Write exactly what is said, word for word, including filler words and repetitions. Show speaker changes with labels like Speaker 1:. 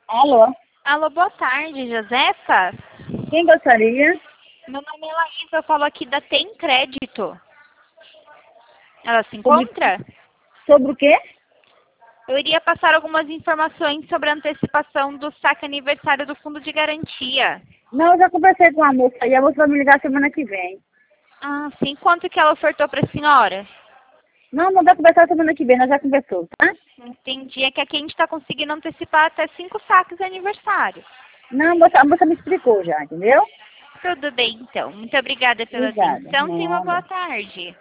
Speaker 1: Alô?
Speaker 2: Alô, boa tarde, Josefa?
Speaker 1: Quem gostaria?
Speaker 2: Meu nome é Laísa, eu falo aqui da Tem Crédito. Ela se
Speaker 1: Sobre,
Speaker 2: encontra?
Speaker 1: sobre o quê?
Speaker 2: Eu iria passar algumas informações sobre a antecipação do saque aniversário do Fundo de Garantia.
Speaker 1: Não, eu já conversei com a moça aí, a moça vai me ligar semana que vem.
Speaker 2: Ah, sim. Quanto que ela ofertou para a senhora?
Speaker 1: Não, não vai conversar semana que vem, nós já conversou, tá?
Speaker 2: Entendi. É que aqui a gente está conseguindo antecipar até cinco saques de aniversário.
Speaker 1: Não, a moça, a moça me explicou já, entendeu?
Speaker 2: Tudo bem, então. Muito obrigada pela
Speaker 1: Obrigada.
Speaker 2: atenção. Tenha uma boa
Speaker 1: Nada.
Speaker 2: tarde.